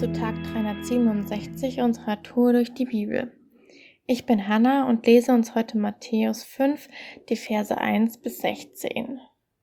zu Tag 367 unserer Tour durch die Bibel. Ich bin Hannah und lese uns heute Matthäus 5, die Verse 1 bis 16.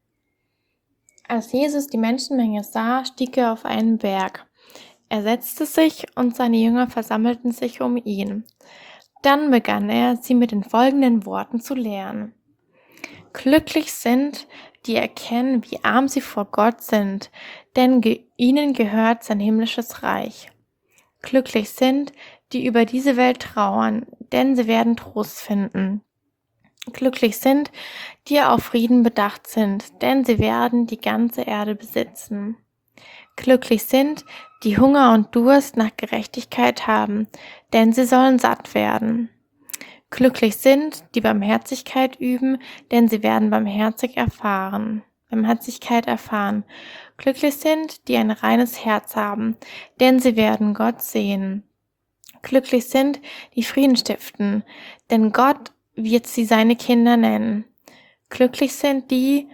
Als Jesus die Menschenmenge sah, stieg er auf einen Berg. Er setzte sich und seine Jünger versammelten sich um ihn. Dann begann er, sie mit den folgenden Worten zu lehren. Glücklich sind, die erkennen, wie arm sie vor Gott sind, denn ihnen gehört sein himmlisches Reich. Glücklich sind, die über diese Welt trauern, denn sie werden Trost finden. Glücklich sind, die auf Frieden bedacht sind, denn sie werden die ganze Erde besitzen. Glücklich sind, die Hunger und Durst nach Gerechtigkeit haben, denn sie sollen satt werden. Glücklich sind, die Barmherzigkeit üben, denn sie werden Barmherzigkeit erfahren. Glücklich sind, die ein reines Herz haben, denn sie werden Gott sehen. Glücklich sind, die Frieden stiften, denn Gott wird sie seine Kinder nennen. Glücklich sind, die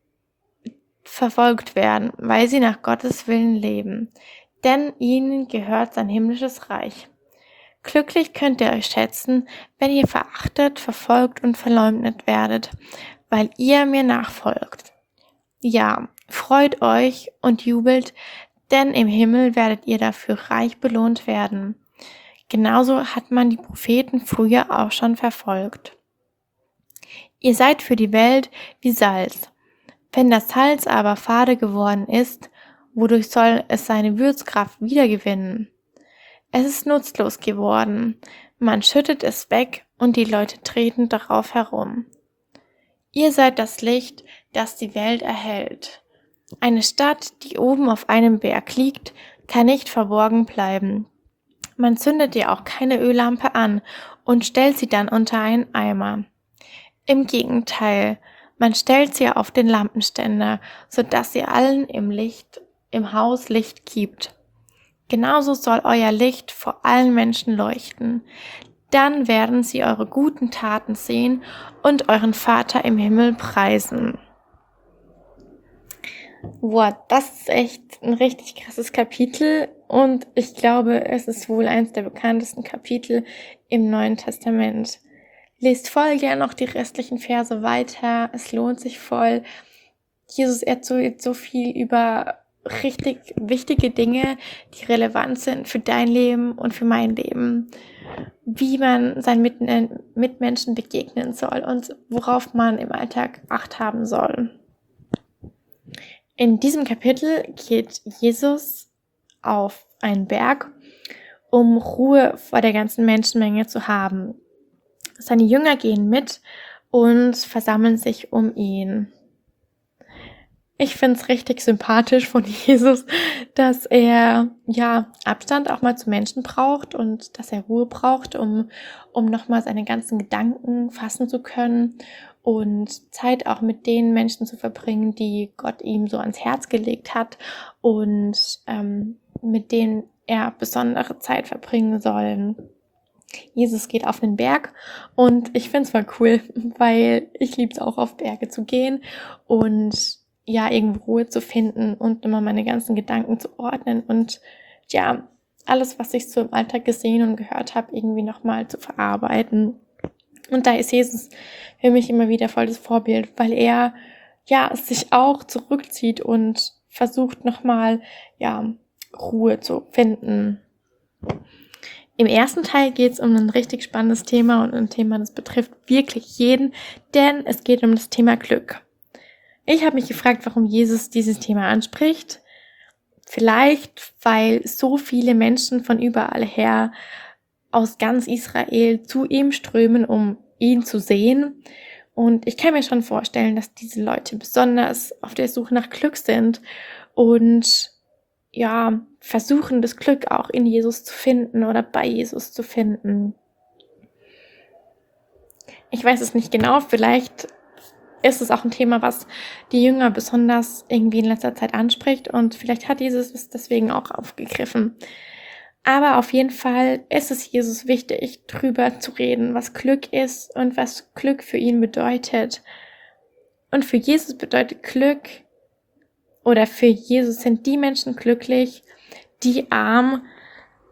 verfolgt werden, weil sie nach Gottes Willen leben, denn ihnen gehört sein himmlisches Reich. Glücklich könnt ihr euch schätzen, wenn ihr verachtet, verfolgt und verleumdet werdet, weil ihr mir nachfolgt. Ja, freut euch und jubelt, denn im Himmel werdet ihr dafür reich belohnt werden. Genauso hat man die Propheten früher auch schon verfolgt. Ihr seid für die Welt wie Salz. Wenn das Salz aber fade geworden ist, wodurch soll es seine Würzkraft wiedergewinnen? Es ist nutzlos geworden. Man schüttet es weg und die Leute treten darauf herum. Ihr seid das Licht, das die Welt erhellt. Eine Stadt, die oben auf einem Berg liegt, kann nicht verborgen bleiben. Man zündet ihr auch keine Öllampe an und stellt sie dann unter einen Eimer. Im Gegenteil, man stellt sie auf den Lampenständer, sodass sie allen im Haus Licht gibt. Genauso soll euer Licht vor allen Menschen leuchten. Dann werden sie eure guten Taten sehen und euren Vater im Himmel preisen. Wow, das ist echt ein richtig krasses Kapitel und ich glaube, es ist wohl eins der bekanntesten Kapitel im Neuen Testament. Lest voll gerne noch die restlichen Verse weiter, es lohnt sich voll. Jesus erzählt so viel über richtig wichtige Dinge, die relevant sind für dein Leben und für mein Leben. Wie man seinen Mitmenschen begegnen soll und worauf man im Alltag Acht haben soll. In diesem Kapitel geht Jesus auf einen Berg, um Ruhe vor der ganzen Menschenmenge zu haben. Seine Jünger gehen mit und versammeln sich um ihn. Ich finde es richtig sympathisch von Jesus, dass er Abstand auch mal zu Menschen braucht und dass er Ruhe braucht, um nochmal seine ganzen Gedanken fassen zu können und Zeit auch mit den Menschen zu verbringen, die Gott ihm so ans Herz gelegt hat und mit denen er besondere Zeit verbringen soll. Jesus geht auf den Berg und ich finde es voll cool, weil ich liebe es auch, auf Berge zu gehen und irgendwo Ruhe zu finden und immer meine ganzen Gedanken zu ordnen und alles, was ich so im Alltag gesehen und gehört habe, irgendwie nochmal zu verarbeiten. Und da ist Jesus für mich immer wieder voll das Vorbild, weil er sich auch zurückzieht und versucht nochmal Ruhe zu finden. Im ersten Teil geht es um ein richtig spannendes Thema und ein Thema, das betrifft wirklich jeden, denn es geht um das Thema Glück. Ich habe mich gefragt, warum Jesus dieses Thema anspricht. Vielleicht, weil so viele Menschen von überall her aus ganz Israel zu ihm strömen, um ihn zu sehen. Und ich kann mir schon vorstellen, dass diese Leute besonders auf der Suche nach Glück sind und versuchen, das Glück auch in Jesus zu finden oder bei Jesus zu finden. Ich weiß es nicht genau, vielleicht ist es auch ein Thema, was die Jünger besonders irgendwie in letzter Zeit anspricht und vielleicht hat Jesus es deswegen auch aufgegriffen. Aber auf jeden Fall ist es Jesus wichtig, drüber zu reden, was Glück ist und was Glück für ihn bedeutet. Und für Jesus bedeutet Glück, oder für Jesus sind die Menschen glücklich, die arm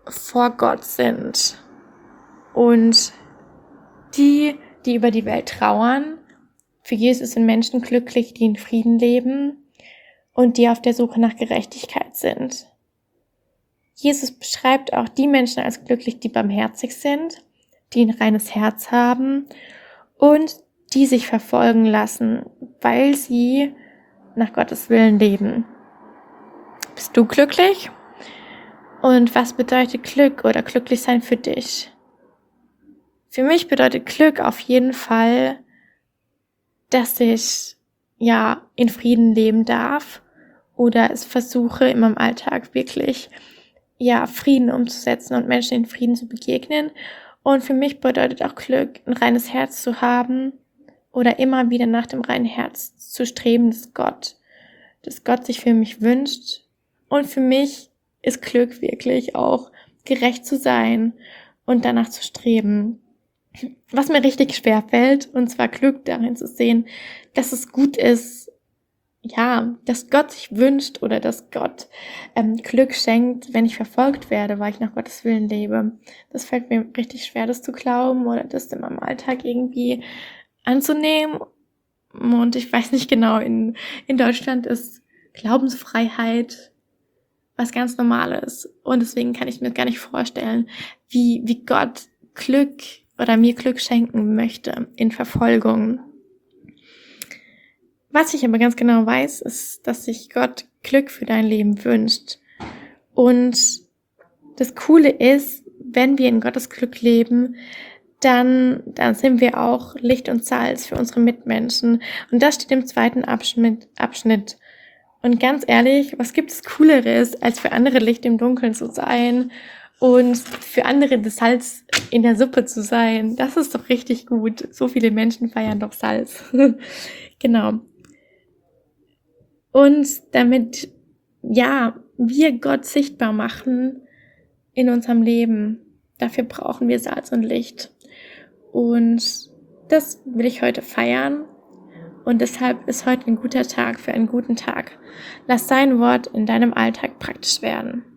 vor Gott sind. Und die über die Welt trauern, für Jesus sind Menschen glücklich, die in Frieden leben und die auf der Suche nach Gerechtigkeit sind. Jesus beschreibt auch die Menschen als glücklich, die barmherzig sind, die ein reines Herz haben und die sich verfolgen lassen, weil sie nach Gottes Willen leben. Bist du glücklich? Und was bedeutet Glück oder glücklich sein für dich? Für mich bedeutet Glück auf jeden Fall, dass ich in Frieden leben darf oder es versuche in meinem Alltag wirklich Frieden umzusetzen und Menschen in Frieden zu begegnen. Und für mich bedeutet auch Glück, ein reines Herz zu haben oder immer wieder nach dem reinen Herz zu streben, dass Gott sich für mich wünscht. Und für mich ist Glück wirklich auch gerecht zu sein und danach zu streben. Was mir richtig schwer fällt, und zwar Glück darin zu sehen, dass es gut ist, dass Gott sich wünscht oder dass Gott Glück schenkt, wenn ich verfolgt werde, weil ich nach Gottes Willen lebe. Das fällt mir richtig schwer, das zu glauben oder das in meinem Alltag irgendwie anzunehmen. Und ich weiß nicht genau, in Deutschland ist Glaubensfreiheit was ganz Normales. Und deswegen kann ich mir gar nicht vorstellen, wie Gott Glück oder mir Glück schenken möchte in Verfolgung. Was ich aber ganz genau weiß, ist, dass sich Gott Glück für dein Leben wünscht. Und das Coole ist, wenn wir in Gottes Glück leben, dann sind wir auch Licht und Salz für unsere Mitmenschen. Und das steht im 2. Abschnitt. Und ganz ehrlich, was gibt es Cooleres, als für andere Licht im Dunkeln zu sein und für andere das Salz in der Suppe zu sein? Das ist doch richtig gut. So viele Menschen feiern doch Salz. Genau. Und damit, wir Gott sichtbar machen in unserem Leben, dafür brauchen wir Salz und Licht. Und das will ich heute feiern. Und deshalb ist heute ein guter Tag für einen guten Tag. Lass sein Wort in deinem Alltag praktisch werden.